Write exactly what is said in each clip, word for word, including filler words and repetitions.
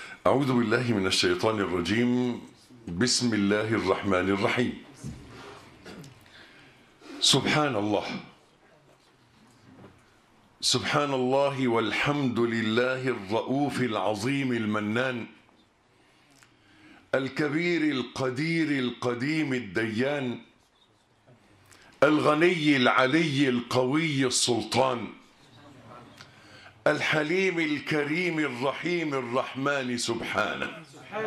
أعوذ بالله من الشيطان الرجيم. بسم الله الرحمن الرحيم. سبحان الله سبحان الله والحمد لله الرؤوف العظيم المنان الكبير القدير القديم الديان الغني العلي القوي السلطان الحليم الكريم الرحيم الرحمن سبحانه.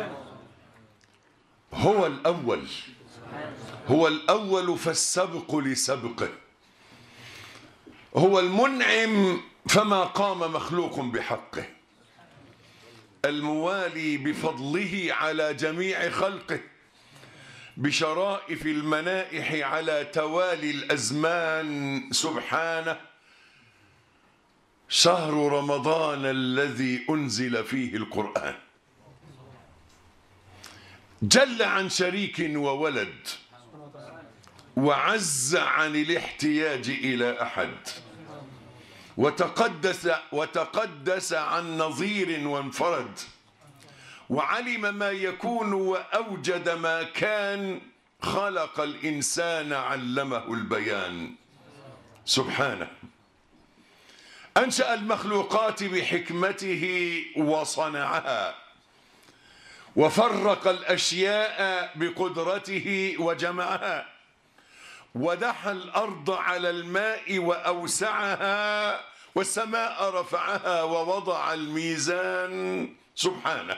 هو الأول هو الأول فالسبق لسبقه، هو المنعم فما قام مخلوق بحقه، الموالي بفضله على جميع خلقه، بشرائف المنائح على توالي الأزمان سبحانه. شهر رمضان الذي أنزل فيه القرآن، جل عن شريك وولد، وعز عن الاحتياج إلى أحد، وتقدس وتقدس عن نظير وانفرد، وعلم ما يكون وأوجد ما كان، خلق الإنسان علمه البيان سبحانه. أنشأ المخلوقات بحكمته وصنعها، وفرق الأشياء بقدرته وجمعها، ودحى الأرض على الماء وأوسعها، والسماء رفعها ووضع الميزان سبحانه.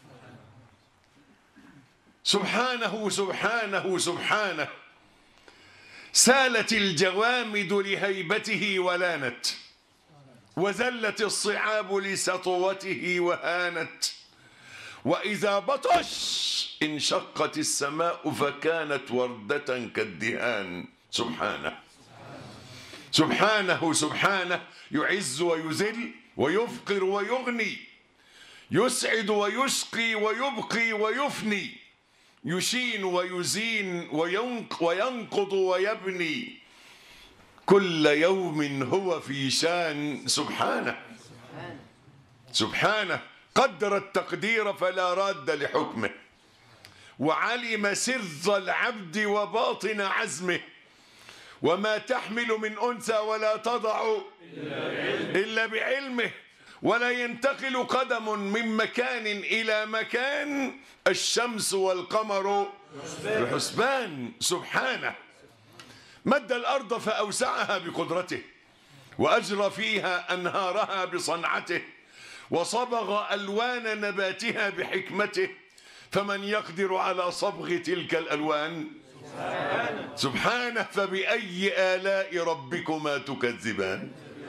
سبحانه سبحانه سبحانه. سالت الجوامد لهيبته ولانت، وذلت الصعاب لسطوته وهانت، وإذا بطش انشقت السماء فكانت وردة كالدهان سبحانه. سبحانه سبحانه. يعز ويذل ويفقر ويغني، يسعد ويشقي ويبقي ويفني، يشين ويزين وينقض ويبني، كل يوم هو في شان سبحانه. سبحانه. قدر التقدير فلا راد لحكمه، وعلم سر العبد وباطن عزمه، وما تحمل من أنثى ولا تضع إلا بعلمه، ولا ينتقل قدم من مكان إلى مكان، الشمس والقمر بحسبان سبحانه. مد الأرض فأوسعها بقدرته، وأجرى فيها أنهارها بصنعته، وصبغ ألوان نباتها بحكمته، فمن يقدر على صبغ تلك الألوان سبحانه. سبحانه. فبأي آلاء ربكما تكذبان؟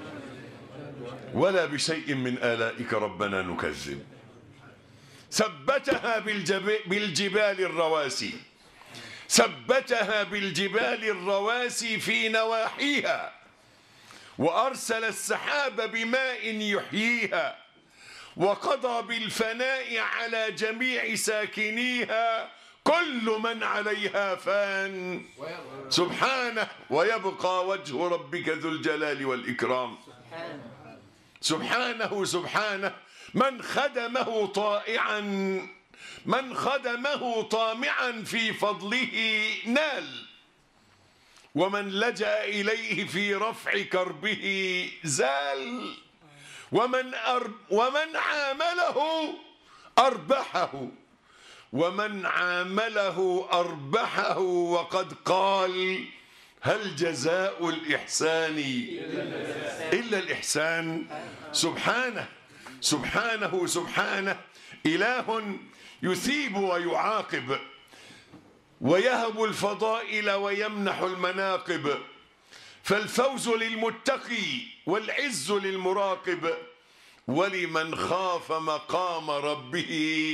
ولا بشيء من آلائك ربنا نكذب. ثبتها بالجبال الرواسي، ثبتها بالجبال الرواسي في نواحيها، وأرسل السحاب بماء يحييها، وقضى بالفناء على جميع ساكنيها، كل من عليها فان سبحانه، ويبقى وجه ربك ذو الجلال والإكرام سبحانه. سبحانه. من خدمه طائعا من خدمه طامعا في فضله نال، ومن لجأ إليه في رفع كربه زال، ومن أرب ومن عامله أربحه ومن عامله أربحه وقد قال: هل جزاء الإحسان إلا الإحسان؟ سبحانه. سبحانه سبحانه. إله يثيب ويعاقب، ويهب الفضائل ويمنح المناقب، فالفوز للمتقي والعز للمراقب، ولمن خاف مقام ربه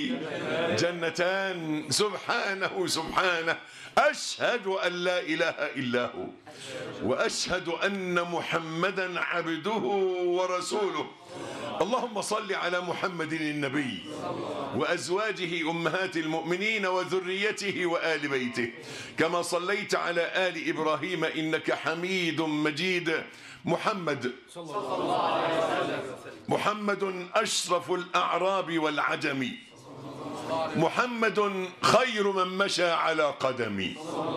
جنتان سبحانه. سبحانه. أشهد أن لا إله إلا هو، وأشهد أن محمدا عبده ورسوله. اللهم صل على محمد النبي وأزواجه أمهات المؤمنين وذريته وآل بيته، كما صليت على آل إبراهيم إنك حميد مجيد. محمد محمد أشرف الأعراب والعجم محمد خير من مشى على قدمي،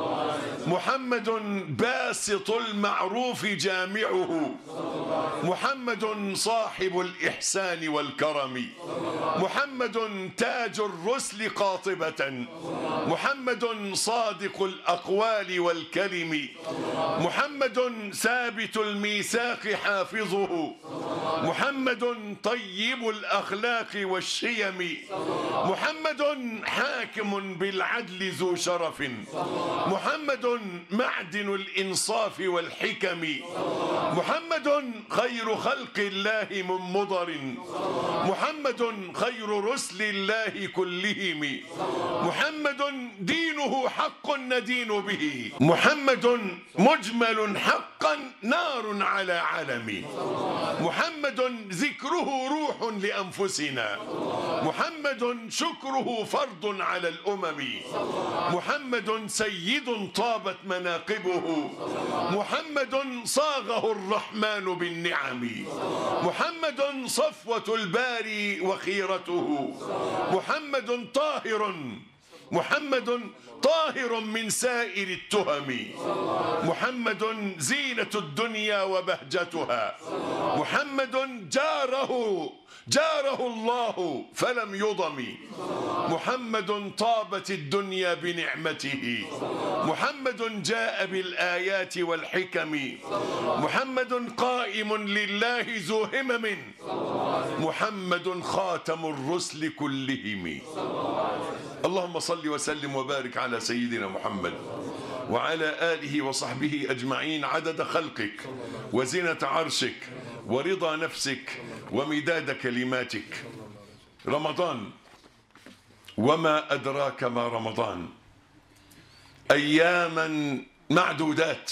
محمد باسط المعروف جامعه، محمد صاحب الإحسان والكرم، محمد تاج الرسل قاطبة، محمد صادق الأقوال والكلم، محمد ثابت الميثاق حافظه، محمد طيب الأخلاق والشيم، محمد حاكم بالعدل ذو شرف، محمد معدن الإنصاف والحكم، محمد خير خلق الله من مضر، محمد خير رسل الله كلهم، محمد دينه حق ندين به، محمد مجمل حقا نار على علم، محمد ذكره روح لأنفسنا، محمد شكره فرض على الأمم، محمد سيد طابت مناقبه، محمد صاغه الرحمن بالنعم، محمد صفوة الباري وخيرته، محمد طاهر، محمد طاهر من سائر التهم، محمد زينة الدنيا وبهجتها، محمد جاره جاره الله فلم يضم، محمد طابت الدنيا بنعمته، محمد جاء بالآيات والحكم، محمد قائم لله ذو همم، محمد خاتم الرسل كلهم. اللهم صل وسلم وبارك على سيدنا محمد وعلى آله وصحبه أجمعين عدد خلقك وزنة عرشك ورضا نفسك ومداد كلماتك. رمضان وما أدراك ما رمضان، أياما معدودات،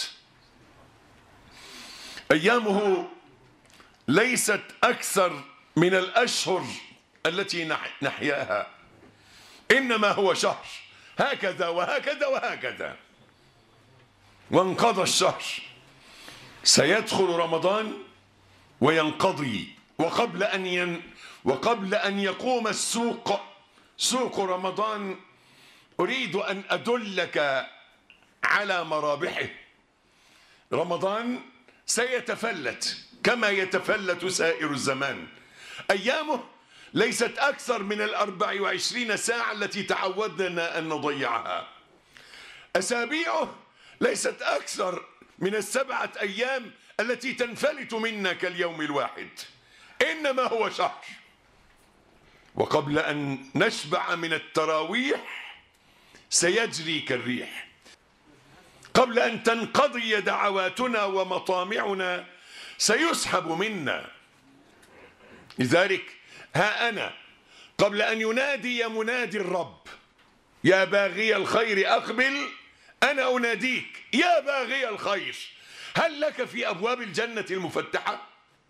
أيامه ليست أكثر من الأشهر التي نحياها، إنما هو شهر، هكذا وهكذا وهكذا وانقضى الشهر، سيدخل رمضان وينقضي، وقبل أن ين وقبل أن يقوم السوق سوق رمضان أريد أن أدلك على مرابحه. رمضان سيتفلت كما يتفلت سائر الزمان، أيامه ليست أكثر من الأربع وعشرين ساعة التي تعودنا أن نضيعها، أسابيعه ليست أكثر من السبعة أيام التي تنفلت منا كاليوم الواحد، إنما هو شهر. وقبل أن نشبع من التراويح سيجري كالريح، قبل أن تنقضي دعواتنا ومطامعنا سيسحب منا. لذلك ها أنا قبل أن ينادي منادي الرب يا باغي الخير أقبل، أنا أناديك يا باغي الخير، هل لك في أبواب الجنة المفتحة؟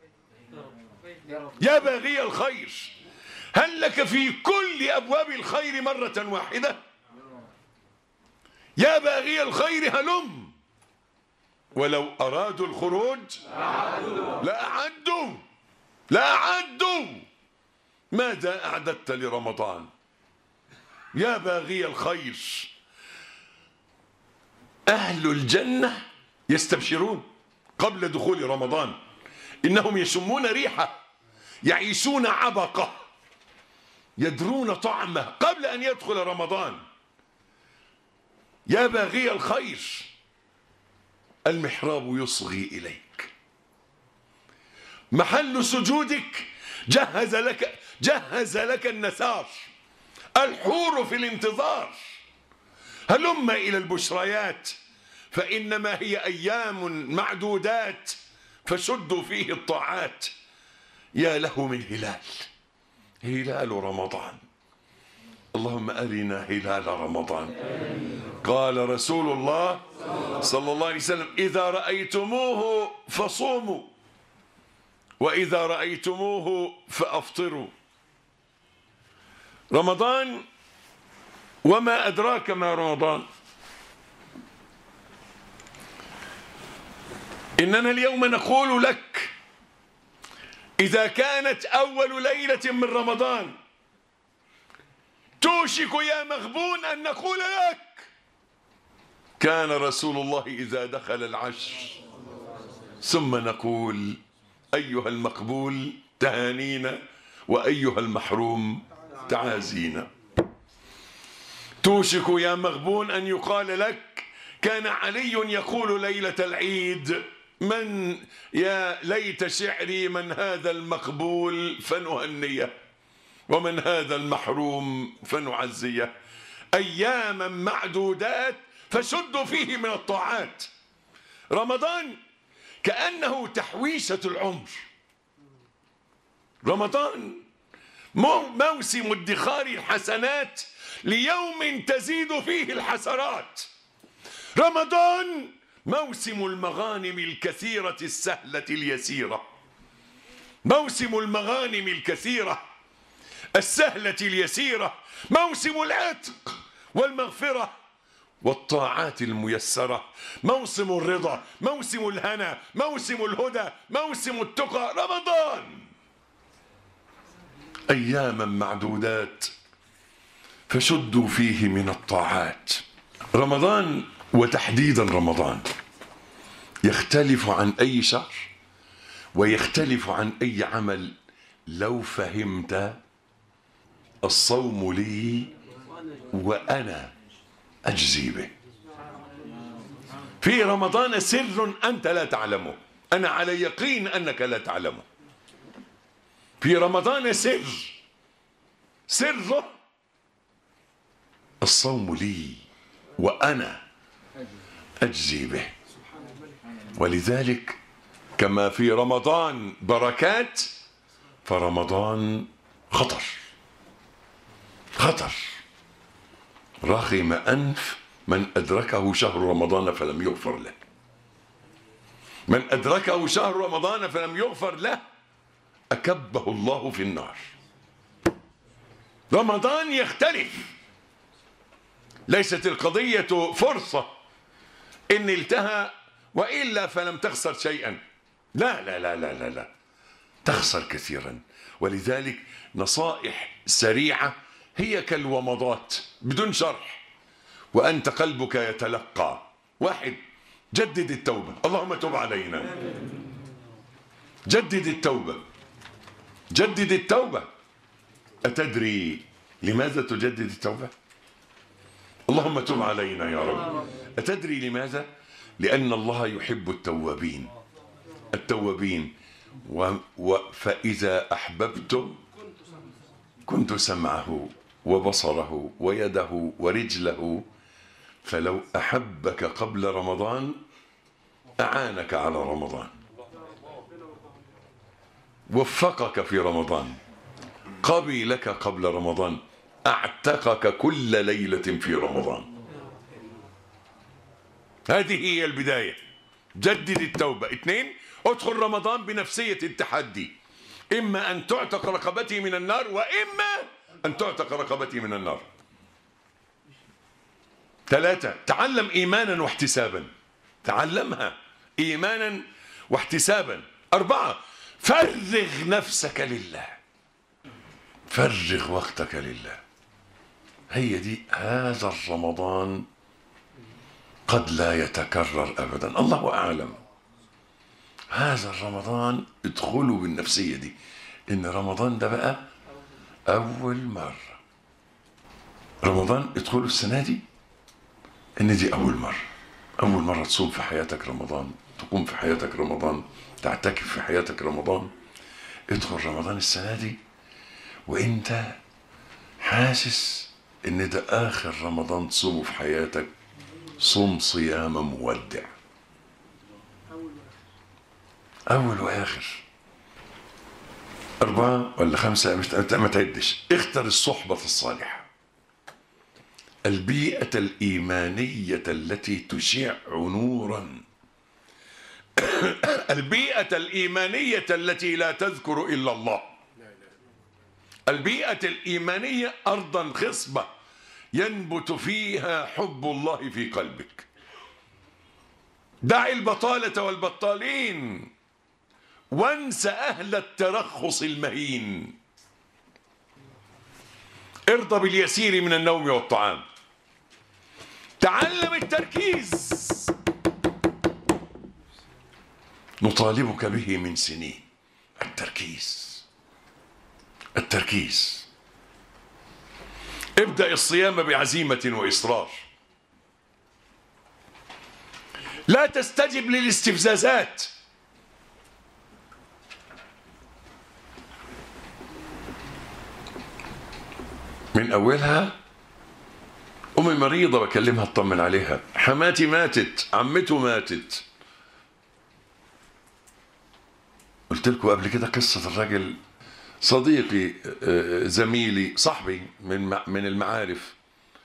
يا باغي الخير، هل لك في كل أبواب الخير مرة واحدة؟ يا باغي الخير هلم، ولو أرادوا الخروج لأعدوا لأعدوا ماذا أعددت لرمضان؟ يا باغي الخير، أهل الجنة يستبشرون قبل دخول رمضان، إنهم يشمون ريحه، يعيشون عبقه، يدرون طعمه قبل أن يدخل رمضان. يا باغي الخير، المحراب يصغي إليك، محل سجودك جهز لك جهز لك النثار، الحور في الانتظار، هلم إلى البشريات فإنما هي أيام معدودات فشدوا فيه الطاعات. يا له من هلال، هلال رمضان، اللهم أرنا هلال رمضان. قال رسول الله صلى الله عليه وسلم إذا رأيتموه فصوموا وإذا رأيتموه فأفطروا. رمضان وما أدراك ما رمضان، إننا اليوم نقول لك إذا كانت أول ليلة من رمضان يوشك يا مغبون أن نقول لك كان رسول الله إذا دخل العشر، ثم نقول أيها المقبول تهانينا وأيها المحروم تعازينا. توشك يا مغبون أن يقال لك كان علي يقول ليلة العيد من يا ليت شعري من هذا المقبول فنهنيه ومن هذا المحروم فنعزيه. أياما معدودات فشدوا فيه من الطاعات. رمضان كأنه تحويشة العمر. رمضان موسم ادخار الحسنات ليوم تزيد فيه الحسرات. رمضان موسم المغانم الكثيرة السهلة اليسيرة. موسم المغانم الكثيرة السهلة اليسيرة. موسم العتق والمغفرة والطاعات الميسرة. موسم الرضا، موسم الهنا، موسم الهدى، موسم التقى. رمضان أياما معدودات فشدوا فيه من الطاعات. رمضان وتحديدا رمضان يختلف عن أي شهر ويختلف عن أي عمل لو فهمت الصوم لي وأنا أجزي به. في رمضان سر أنت لا تعلمه، أنا على يقين أنك لا تعلمه. في رمضان سر، سره الصوم لي وأنا أجزي به. ولذلك كما في رمضان بركات فرمضان خطر. خطر. رغم أنف من أدركه شهر رمضان فلم يغفر له. من أدركه شهر رمضان فلم يغفر له أكبه الله في النار. رمضان يختلف. ليست القضية فرصة إن التهى وإلا فلم تخسر شيئا. لا لا لا لا لا, لا. تخسر كثيرا. ولذلك نصائح سريعة هي كالومضات بدون شرح وأنت قلبك يتلقى. واحد، جدد التوبة. اللهم تب علينا. جدد التوبة. جدد التوبة. أتدري لماذا تجدد التوبة؟ اللهم تب علينا يا رب. أتدري لماذا؟ لأن الله يحب التوابين. التوابين و... و... فإذا أحببته كنت سمعه وبصره ويده ورجله. فلو أحبك قبل رمضان أعانك على رمضان، وفقك في رمضان، قبلك قبل رمضان، أعتقك كل ليلة في رمضان. هذه هي البداية. جدد التوبة. اثنين، ادخل رمضان بنفسية التحدي. إما أن تعتق رقبتي من النار وإما أن تعتق رقبتي من النار. ثلاثة، تعلم إيمانا واحتسابا. تعلمها إيمانا واحتسابا. أربعة، فرغ نفسك لله. فرغ وقتك لله. هي دي. هذا الرمضان قد لا يتكرر أبدا، الله أعلم. هذا الرمضان ادخلوا بالنفسية دي إن رمضان ده بقى أول مرة. رمضان ادخلوا السنة دي إن دي أول مرة. أول مرة تصوم في حياتك رمضان، تقوم في حياتك رمضان، تعتكف في حياتك رمضان. ادخل رمضان السنة دي وإنت حاسس إن ده آخر رمضان تصومه في حياتك. صوم صيام مودع. أول وآخر. أربعة ولا خمسة مش ما تعدش. اختر الصحبة الصالحة. البيئة الإيمانية التي تشع نورا. البيئة الإيمانية التي لا تذكر إلا الله. البيئة الإيمانية أرضا خصبة ينبت فيها حب الله في قلبك. دع البطالة والبطالين وانسى أهل الترخص المهين. ارضى باليسير من النوم والطعام. تعلم التركيز، نطالبك به من سنين. التركيز التركيز. ابدأ الصيام بعزيمة وإصرار. لا تستجب للاستفزازات. من أولها أمي مريضة بكلمها اطمن عليها، حماتي ماتت، عمته ماتت. قلت لكم قبل كده قصة الراجل صديقي زميلي صاحبي من من المعارف،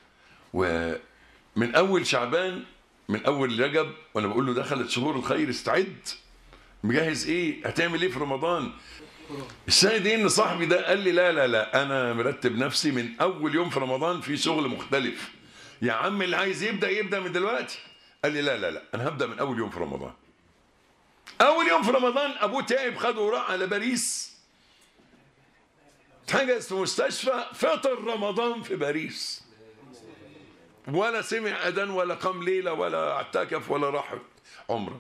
ومن أول شعبان من أول رجب وأنا بقول له دخلت شهور الخير استعد، مجهز إيه؟ هتعمل إيه في رمضان؟ الشاهد إيه إن صاحبي ده قال لي لا لا لا أنا مرتب نفسي من أول يوم في رمضان في شغل مختلف. يا عم اللي عايز يبدأ يبدأ من دلوقتي. قال لي لا لا لا أنا هبدأ من أول يوم في رمضان. أول يوم في رمضان أبوه تعب خده وراح على باريس، اتحجز في مستشفى، فطر رمضان في باريس، ولا سمع أذان ولا قام ليلة ولا اعتكف ولا راح عمره.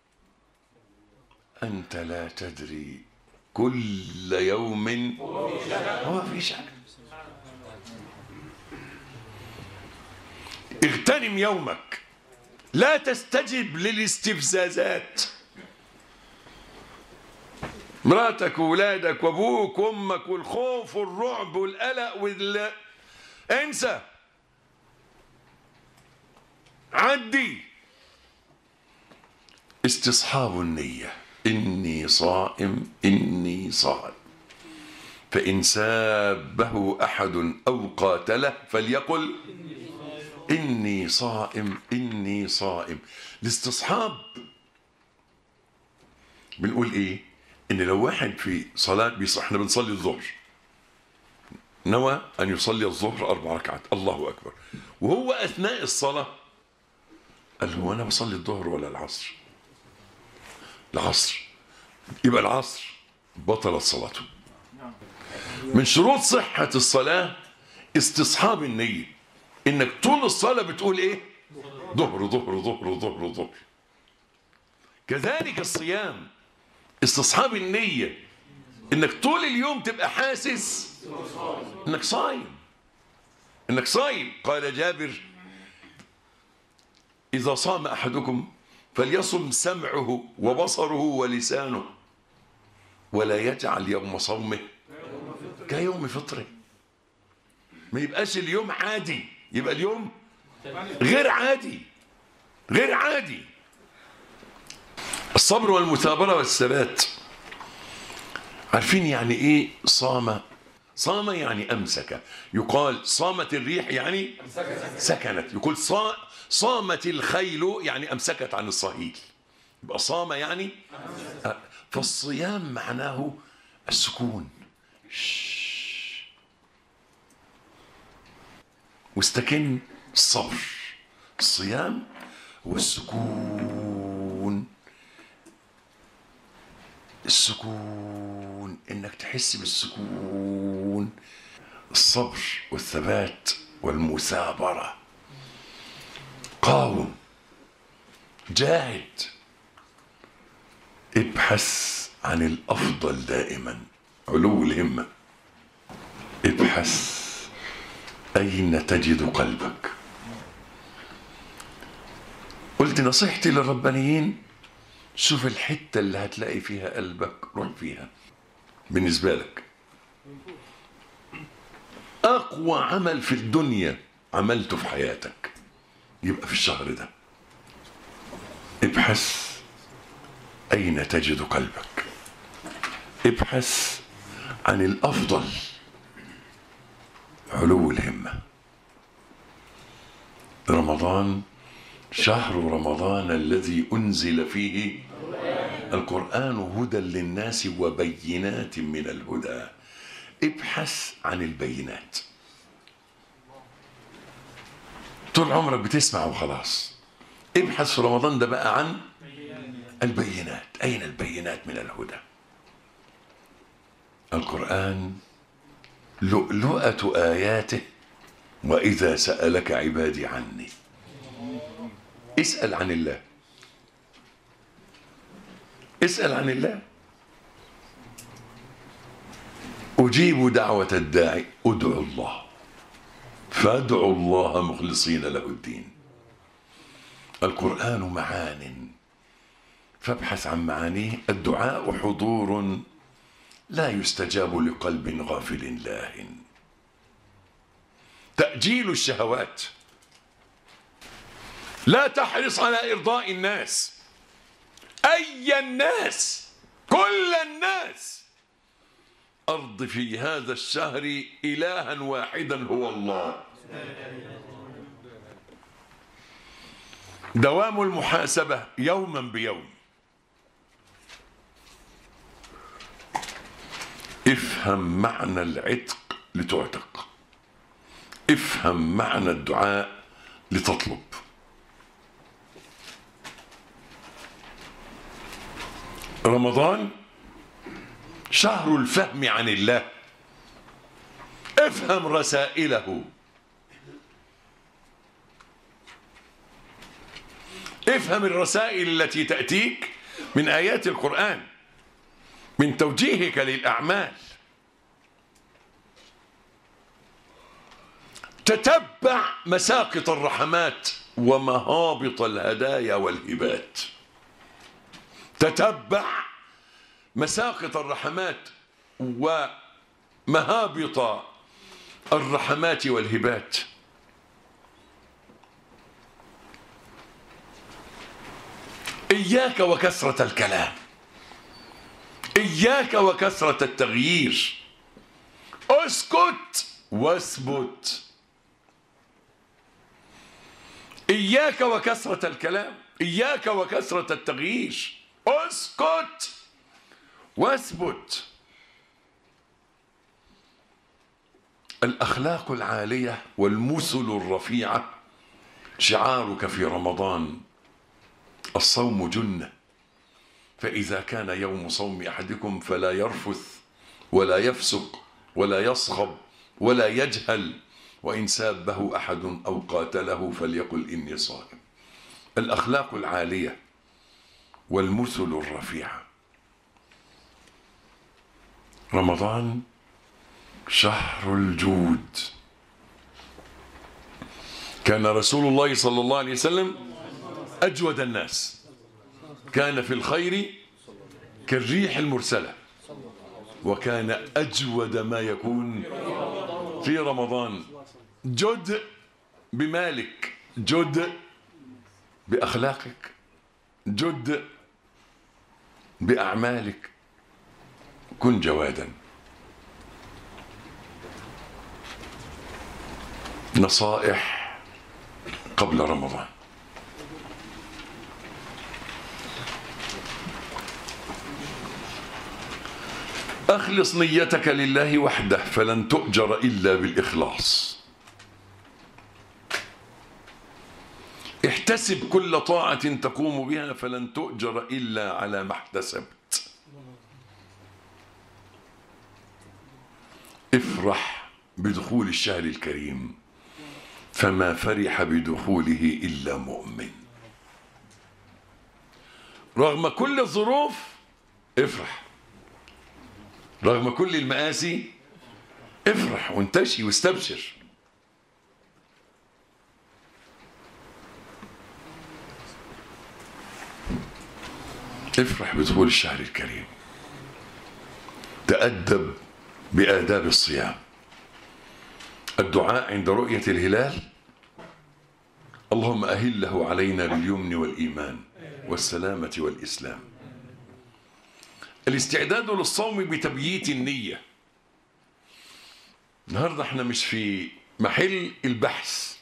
أنت لا تدري كل يوم هو في شأن. اغتنم يومك، لا تستجب للاستفزازات. مراتك وولادك وابوك وامك والخوف والرعب والقلق وال انسى، عدي. استصحاب النية، إني صائم إني صائم، فإن سابه أحد أو قاتله فليقل إني صائم إني صائم. الاستصحاب بنقول إيه؟ إن لو واحد في صلاة بيصح، إحنا بنصلي الظهر، نوى أن يصلي الظهر أربع ركعات، الله أكبر، وهو أثناء الصلاة قال هو أنا بصلي الظهر ولا العصر؟ العصر، يبقى العصر بطلت صلاته. من شروط صحة الصلاة استصحاب النية، إنك طول الصلاة بتقول إيه؟ ظهر ظهر ظهر ظهر ظهر. كذلك الصيام استصحاب النية، إنك طول اليوم تبقى حاسس إنك صايم، إنك صايم. قال جابر إذا صام أحدكم فليصم سمعه وبصره ولسانه، ولا يجعل يوم صومه كيوم فطره. ما يبقاش اليوم عادي، يبقى اليوم غير عادي، غير عادي. الصبر والمثابرة والثبات. عارفين يعني ايه صام؟ صام يعني امسك. يقال صامت الريح يعني سكنت. يقول صامت الخيل يعني امسكت عن الصهيل. يبقى صام يعني. فالصيام معناه السكون. واستكن الصبر. الصيام والسكون. السكون انك تحس بالسكون. الصبر والثبات والمثابرة. قاوم، جاهد، ابحث عن الافضل دائما، علو الهمة. ابحث اين تجد قلبك. قلت نصيحتي للربانيين، شوف الحتة اللي هتلاقي فيها قلبك روح فيها. بالنسبة لك أقوى عمل في الدنيا عملته في حياتك يبقى في الشهر ده. ابحث أين تجد قلبك. ابحث عن الأفضل، علو الهمة. رمضان شهر رمضان الذي أنزل فيه القرآن هدى للناس وبينات من الهدى. ابحث عن البينات. طول عمرك بتسمع وخلاص. ابحث في رمضان ده بقى عن البينات. أين البينات من الهدى؟ القرآن لؤلؤة آياته وإذا سألك عبادي عني. اسأل عن الله، اسأل عن الله. أجيب دعوة الداعي، أدعو الله، فادعوا الله مخلصين له الدين. القرآن معان فابحث عن معانيه. الدعاء حضور لا يستجاب لقلب غافل لاهٍ. تأجيل الشهوات، لا تحرص على إرضاء الناس، أي الناس، كل الناس. أرض في هذا الشهر إلها واحدا هو الله. دوام المحاسبة يوما بيوم. افهم معنى العتق لتعتق، افهم معنى الدعاء لتطلب. رمضان شهر الفهم عن الله. افهم رسائله، افهم الرسائل التي تأتيك من آيات القرآن، من توجيهك للأعمال. تتبع مساقط الرحمات ومهابط الهدايا والهبات. تتبع مساقط الرحمات ومهابط الرحمات والهبات. إياك وكثرة الكلام، إياك وكثرة التغيير. اسكت واثبت. إياك وكثرة الكلام، إياك وكثرة التغيير. اسكت واثبت. الأخلاق العالية والمثل الرفيعة شعارك في رمضان. الصوم جنة، فإذا كان يوم صوم أحدكم فلا يرفث ولا يفسق ولا يصخب ولا يجهل، وإن سابه أحد أو قاتله فليقل إني صائم. الأخلاق العالية والمثل الرفيعة. رمضان شهر الجود. كان رسول الله صلى الله عليه وسلم أجود الناس، كان في الخير كالريح المرسلة، وكان أجود ما يكون في رمضان. جد بمالك، جد بأخلاقك، جد بأعمالك، كن جوادا. نصائح قبل رمضان. أخلص نيتك لله وحده فلن تؤجر إلا بالإخلاص. احتسب كل طاعة تقوم بها فلن تؤجر إلا على ما احتسبت. افرح بدخول الشهر الكريم فما فرح بدخوله إلا مؤمن. رغم كل الظروف افرح، رغم كل المآسي افرح وانتشي واستبشر. افرح بدخول الشهر الكريم. تأدب بآداب الصيام. الدعاء عند رؤية الهلال: اللهم أهله علينا باليمن والإيمان والسلامة والإسلام. الاستعداد للصوم بتبييت النية. النهارده احنا مش في محل البحث.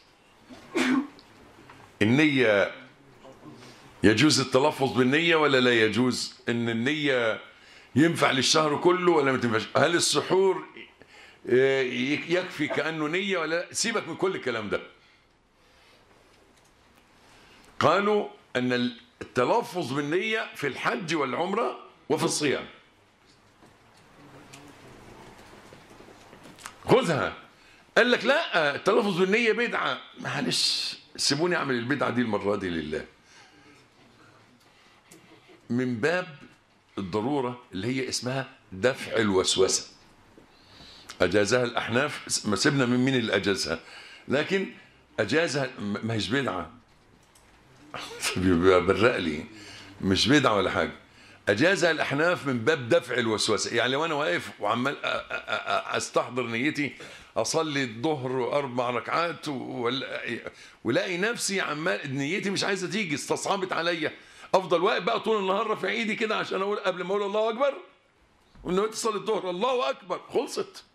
النية يجوز التلفظ بالنية ولا لا يجوز؟ ان النية ينفع للشهر كله ولا ما تنفعش؟ هل السحور يكفي كأنه نية ولا لا؟ سيبك من كل الكلام ده. قالوا ان التلفظ بالنية في الحج والعمرة وفي الصيام. خذها. قال لك لا، التلفظ بالنية بدعة. معلش سيبوني اعمل البدعة دي المرة دي لله، من باب الضرورة اللي هي اسمها دفع الوسوسة. أجازها الأحناف، ما سيبنا من مين اللي أجازها، لكن أجازها ما هيش بدعة. برق لي مش بدعة ولا حاجة. أجازها الأحناف من باب دفع الوسوسة. يعني لو أنا واقف وعمال أستحضر نيتي أصلي الظهر أربع ركعات ولاقي نفسي عمال نيتي مش عايزة تيجي، استصعبت عليا، أفضل واقف بقى طول النهار رافع إيدي كده عشان أقول قبل ما أقول الله أكبر وإنه تصلي الظهر الله أكبر، خلصت.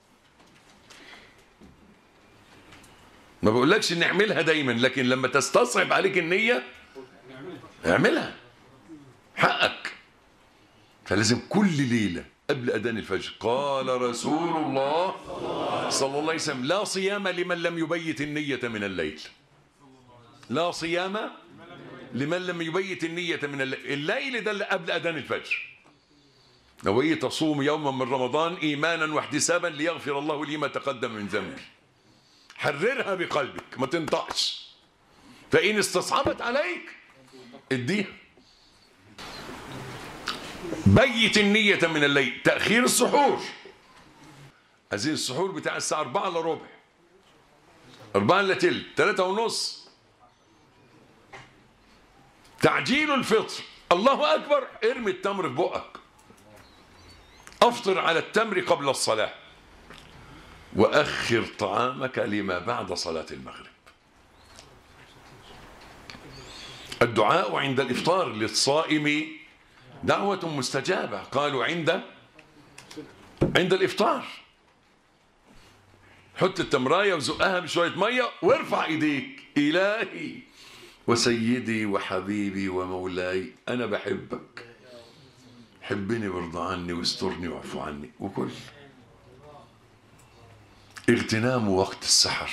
ما بقولكش إن اعملها دايما، لكن لما تستصعب عليك النية اعملها، حقك. فلازم كل ليلة قبل أذان الفجر قال رسول الله صلى الله عليه وسلم لا صيام لمن لم يبيت النية من الليل. لا صيام لمن لم يبيت النية من الليل. الليل ده اللي قبل أذان الفجر. نويت تصوم يوما من رمضان إيمانا واحتسابا ليغفر الله لي ما تقدم من ذنبي. حررها بقلبك، ما تنطقش، فإن استصعبت عليك اديها. بيت النية من الليل. تأخير السحور، عايزين السحور بتاع الساعة أربعة إلا ربع، أربعة إلا تلت، ثلاثة ونص. تعجيل الفطر، الله أكبر ارمي التمر في بقك، أفطر على التمر قبل الصلاة، وأخر طعامك لما بعد صلاة المغرب. الدعاء عند الإفطار للصائم دعوة مستجابة. قالوا عند عند الإفطار حط التمراية وزقها بشوية مية وارفع إيديك. إلهي وسيدي وحبيبي ومولاي أنا بحبك، حبني وارضى عني واسترني واعفو عني. وكل اغتنام وقت السحر.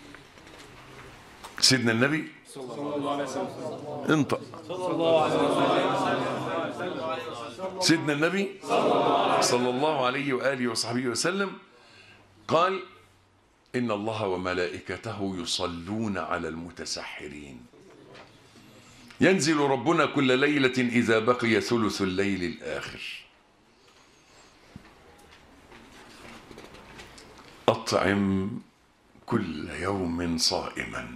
سيدنا النبي صلى الله عليه وسلم انطق صلى الله عليه وسلم. سيدنا النبي صلى الله عليه وآله وصحبه وسلم قال إن الله وملائكته يصلون على المتسحرين. ينزل ربنا كل ليلة إذا بقي ثلث الليل الآخر. أطعم كل يوم صائما.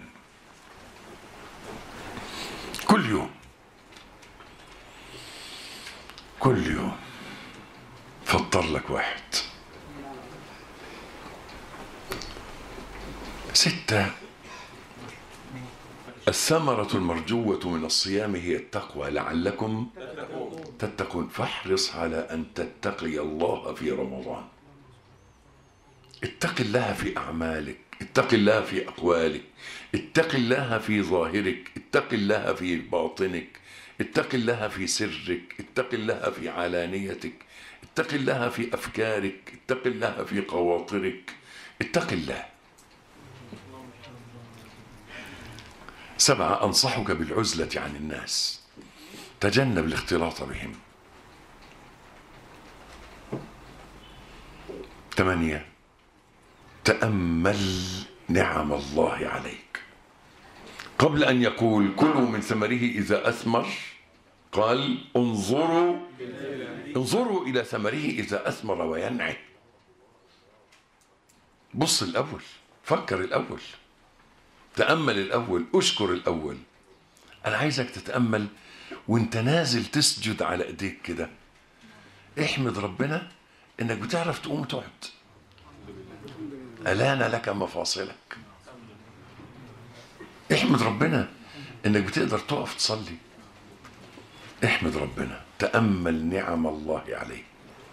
كل يوم كل يوم فطر لك واحد. ستة، الثمرة المرجوة من الصيام هي التقوى لعلكم تتقون. فاحرص على أن تتقي الله في رمضان. اتق الله في أعمالك، اتق الله في أقوالك، اتق الله في ظاهرك، اتق الله في باطنك، اتق الله في سرك، اتق الله في علانيتك، اتق الله في أفكارك، اتق الله في خواطرك، اتق الله. سبعة، أنصحك بالعزلة عن الناس، تجنب الاختلاط بهم. ثمانية، تأمل نعم الله عليك. قبل أن يقول كلوا من ثمره إذا أثمر قال انظروا انظروا إلى ثمره إذا أثمر وينعم. بص الأول، فكر الأول، تأمل الأول، أشكر الأول. أنا عايزك تتأمل وانت نازل تسجد على ايديك كده، احمد ربنا انك بتعرف تقوم تقعد. ألان لك مفاصلك. احمد ربنا انك بتقدر تقف تصلي. احمد ربنا، تأمل نعم الله عليك.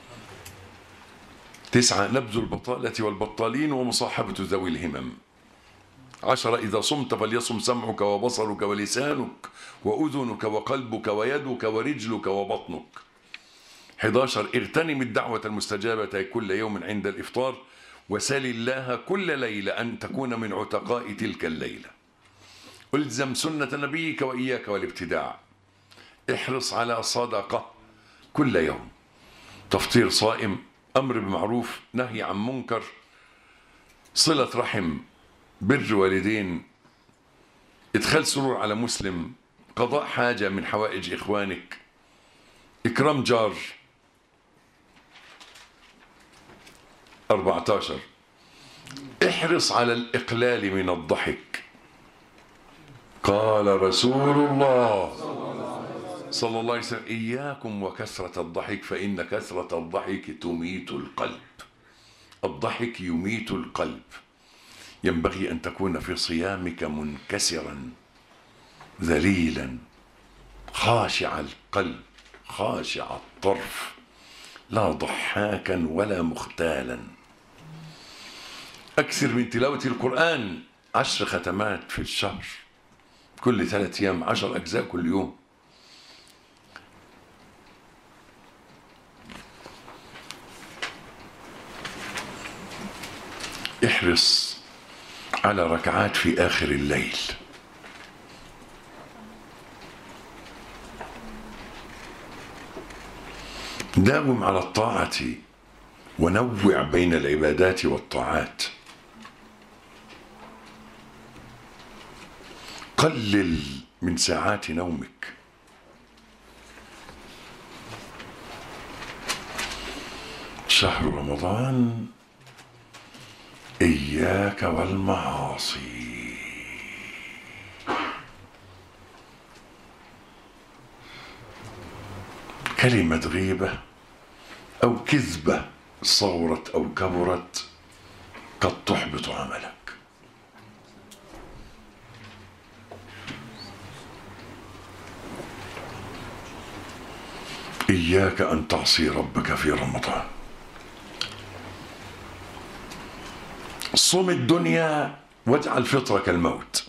تسعة، نبذ البطالة والبطالين ومصاحبة ذوي الهمم. عشرة، إذا صمت فليصم سمعك وبصرك ولسانك وأذنك وقلبك ويدك ورجلك وبطنك. أحد عشر، اغتنم الدعوة المستجابة كل يوم عند الإفطار وسل الله كل ليلة أن تكون من عتقاء تلك الليلة. الزم سنة نبيك وإياك والابتداع. احرص على صدقة كل يوم. تفطير صائم، أمر بمعروف، نهي عن منكر، صلة رحم، بر والدين، إدخال سرور على مسلم، قضاء حاجة من حوائج إخوانك، إكرام جار. أربعة عشر احرص على الإقلال من الضحك. قال رسول الله صلى الله عليه وسلم: إياكم وكثرة الضحك فإن كثرة الضحك تميت القلب. الضحك يميت القلب. ينبغي أن تكون في صيامك منكسرا ذليلا خاشع القلب خاشع الطرف، لا ضحاكا ولا مختالا. أكثر من تلاوة القرآن، عشر ختمات في الشهر، كل ثلاث أيام عشر أجزاء كل يوم. احرص على ركعات في آخر الليل. داوم على الطاعة ونوع بين العبادات والطاعات. قلل من ساعات نومك. شهر رمضان إياك والمعاصي. كلمة غيبة أو كذبة صغرت أو كبرت قد تحبط عملك. إياك أن تعصي ربك في رمضان. صم الدنيا واجعل فطرك الموت.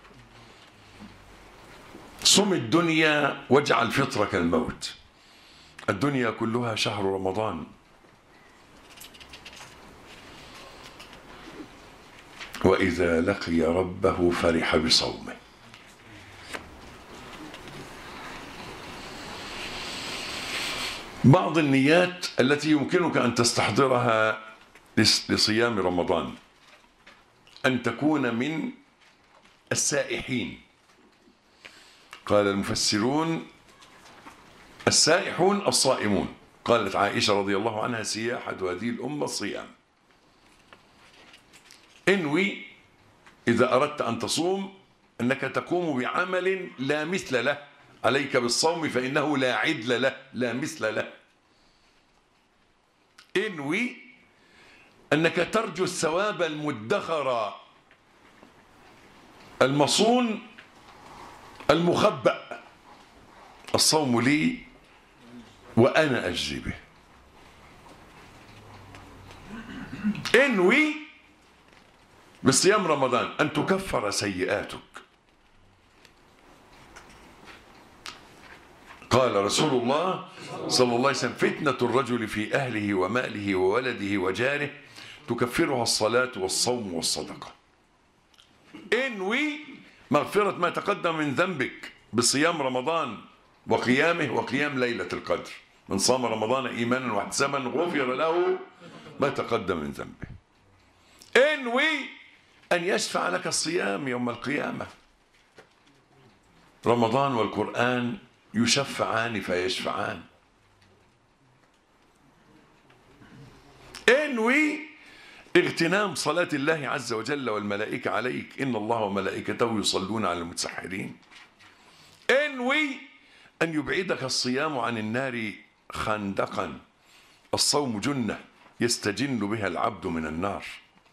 صم الدنيا واجعل فطرك الموت. الدنيا كلها شهر رمضان. وإذا لقي ربه فرح بصومه. بعض النيات التي يمكنك أن تستحضرها لصيام رمضان: أن تكون من السائحين. قال المفسرون: السائحون الصائمون. قالت عائشة رضي الله عنها: سياحة هذه الأمة الصيام. انوي إذا أردت أن تصوم أنك تقوم بعمل لا مثل له. عليك بالصوم فإنه لا عدل له، لا مثل له. انوي أنك ترجو الثواب المدخر المصون المخبأ. الصوم لي وأنا أجزي به. انوي بصيام رمضان أن تكفر سيئاتك. قال رسول الله صلى الله عليه وسلم: فتنة الرجل في أهله وماله وولده وجاره تكفرها الصلاة والصوم والصدقة. انوي مغفرة ما تقدم من ذنبك بصيام رمضان وقيامه وقيام ليلة القدر. من صام رمضان إيمانا واحتسابا غفر له ما تقدم من ذنبه. انوي أن يشفع لك الصيام يوم القيامة. رمضان والقرآن يشفعان فيشفعان. انوي اغتنام صلاة الله عز وجل والملائكة عليك: إن الله وملائكته يصلون على المتسحرين. انوي أن يبعدك الصيام عن النار خندقا. الصوم جنة يستجن بها العبد من النار.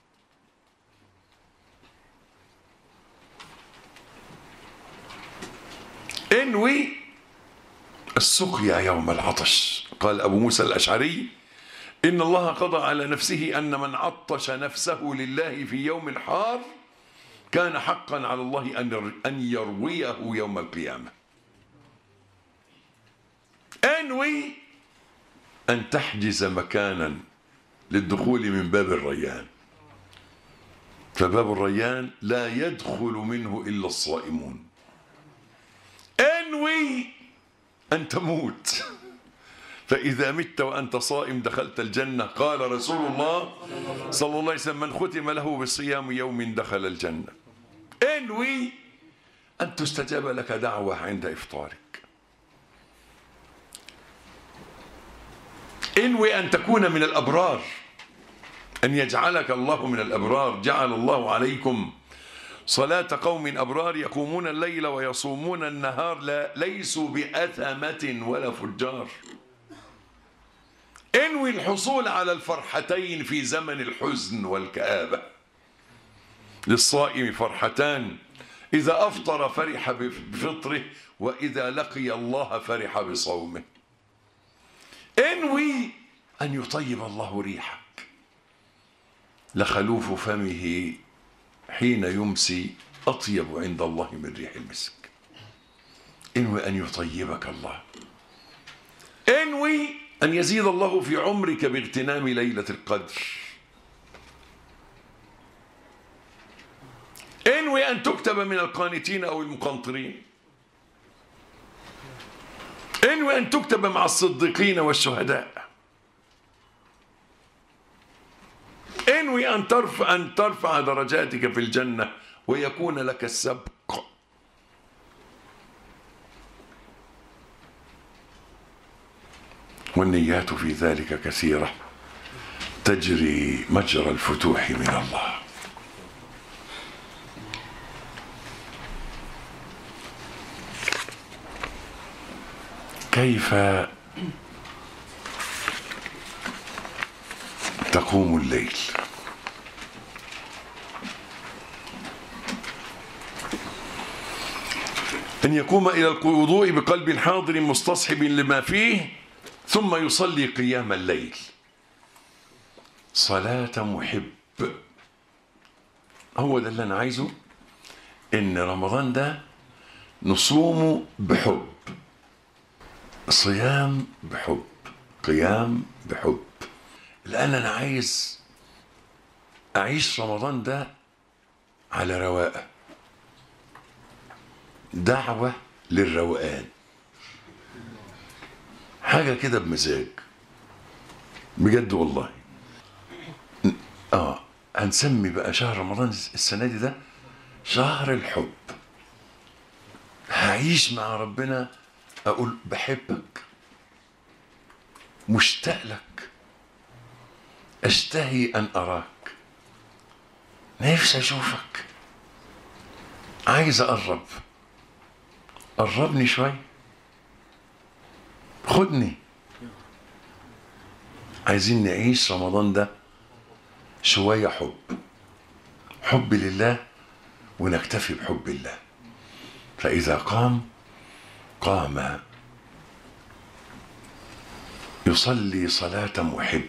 انوي السقيا يوم العطش. قال أبو موسى الأشعري: إن الله قضى على نفسه أن من عطش نفسه لله في يوم حار كان حقا على الله أن يرويه يوم القيامة. انوي أن تحجز مكانا للدخول من باب الريان. فباب الريان لا يدخل منه إلا الصائمون. انوي أن تموت فإذا مت وأنت صائم دخلت الجنة. قال رسول الله صلى الله عليه وسلم: من ختم له بصيام يوم دخل الجنة. انوي أن تستجاب لك دعوة عند إفطارك، انوي أن تكون من الأبرار، أن يجعلك الله من الأبرار. جعل الله عليكم صلاة قوم أبرار يقومون الليل ويصومون النهار لا ليسوا بأثمة ولا فجار. انوي الحصول على الفرحتين في زمن الحزن والكآبة. للصائم فرحتان: إذا أفطر فرح بفطره، وإذا لقي الله فرح بصومه. انوي أن يطيب الله ريحك. لخلوف فمه حين يمسي أطيب عند الله من ريح المسك. انوي أن يطيبك الله. انوي أن يزيد الله في عمرك باغتنام ليلة القدر. انوي أن تكتب من القانتين أو المقنطرين. انوي أن تكتب مع الصديقين والشهداء. انوي أن ترفع أن ترفع درجاتك في الجنة ويكون لك السبق. والنيات في ذلك كثيرة تجري مجرى الفتوح من الله. كيف تقوم الليل؟ أن يقوم إلى الوضوء بقلب حاضر مستصحب لما فيه، ثم يصلي قيام الليل صلاة محب. هو ده اللي أنا عايزه، إن رمضان ده نصومه بحب، صيام بحب، قيام بحب. لأن أنا عايز أعيش رمضان ده على رواقة، دعوة للروقان، حاجة كده بمزاج بجد والله. آه هنسمي بقى شهر رمضان السنة دي ده شهر الحب. هعيش مع ربنا أقول بحبك، مشتاق لك، أشتهي أن أراك، نفسي أشوفك، عايز أقرب، قربني شوي، خدني. عايزين نعيش رمضان ده شوية حب، حب لله، ونكتفي بحب الله. فإذا قام قام يصلي صلاة محب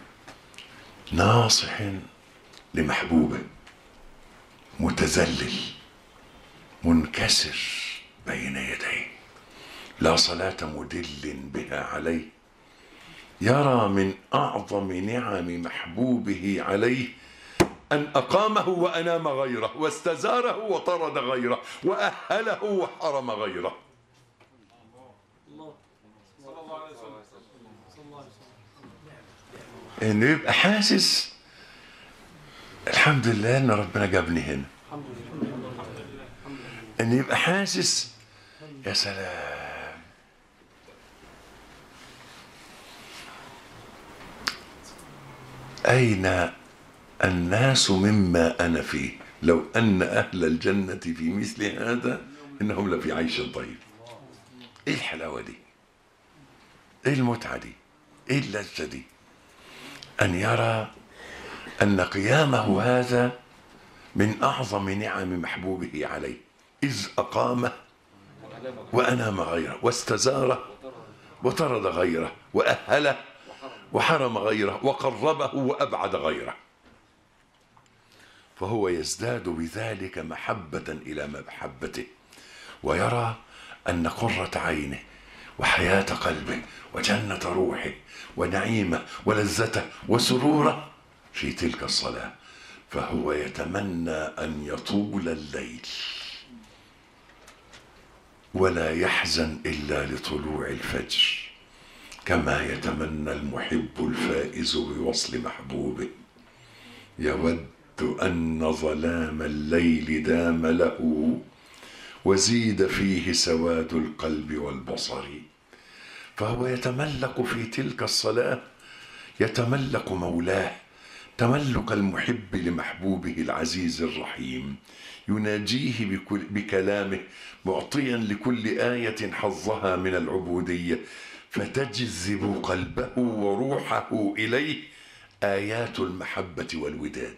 ناصح لمحبوبه، متذلل منكسر بين يديه، لا صلاة مدل بها عليه، يرى من أعظم نعم محبوبه عليه أن أقامه وأنام غيره، واستزاره وطرد غيره، وأهله وحرم غيره. إنه يبقى حاسس الحمد لله إن ربنا جابني هنا، إنه يبقى حاسس يا سلام أين الناس مما أنا فيه، لو أن أهل الجنة في مثل هذا إنهم لفي عيش طيب. إيه الحلاوة دي؟ إيه المتعة دي؟ إيه اللذة دي؟ أن يرى أن قيامه هذا من أعظم نعم محبوبه عليه، إذ أقامه وأنام غيره، واستزاره وطرد غيره، وأهله وحرم غيره، وقربه وأبعد غيره. فهو يزداد بذلك محبة إلى محبته، ويرى أن قرة عينه وحياة قلبه وجنة روحه ونعيمه ولذته وسروره في تلك الصلاة. فهو يتمنى أن يطول الليل ولا يحزن إلا لطلوع الفجر، كما يتمنى المحب الفائز بوصل محبوبه، يود أن ظلام الليل دام له وزيد فيه سواد القلب والبصر. فهو يتملق في تلك الصلاة، يتملق مولاه تملق المحب لمحبوبه العزيز الرحيم، يناجيه بكل بكلامه، معطيا لكل آية حظها من العبودية، فتجذب قلبه وروحه إليه آيات المحبة والوداد.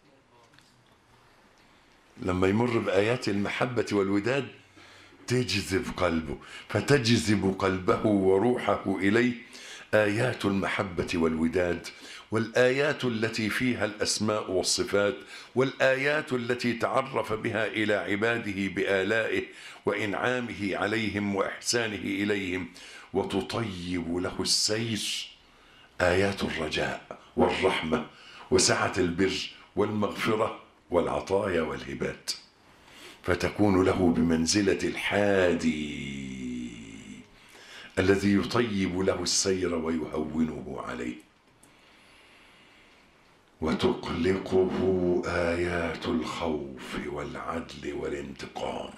لما يمر بآيات المحبة والوداد تجذب قلبه، فتجذب قلبه وروحه إليه آيات المحبة والوداد، والآيات التي فيها الأسماء والصفات، والآيات التي تعرف بها إلى عباده بآلائه وإنعامه عليهم وإحسانه إليهم، وتطيب له السير آيات الرجاء والرحمة وسعة البر والمغفرة والعطايا والهبات، فتكون له بمنزلة الحادي الذي يطيب له السير ويهونه عليه. وتقلقه آيات الخوف والعدل والانتقام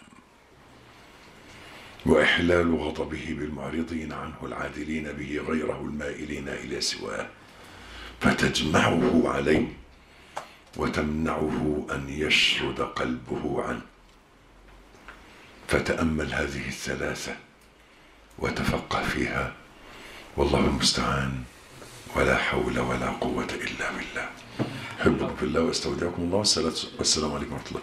وإحلال غضبه بالمعرضين عنه العادلين به غيره المائلين إلى سواه، فتجمعه عليه وتمنعه أن يشرد قلبه عنه. فتأمل هذه الثلاثة وتفقه فيها، والله المستعان، ولا حول ولا قوة إلا بالله. أحبكم في الله واستودعكم الله، والسلام عليكم ورحمة الله.